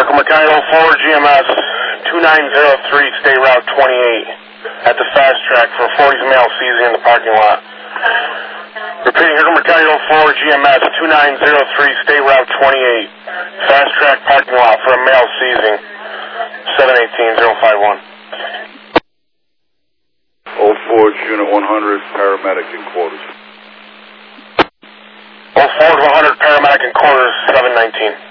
Circle McKinney 04 GMS 2903, State Route 28 at the fast track for a 40s male seizing in the parking lot. Repeating, Circle McKinney 04 GMS 2903, State Route 28, fast track parking lot for a male seizing, 718-051. 04 Unit 100, paramedic in quarters. 04 to 100, paramedic in quarters, 719.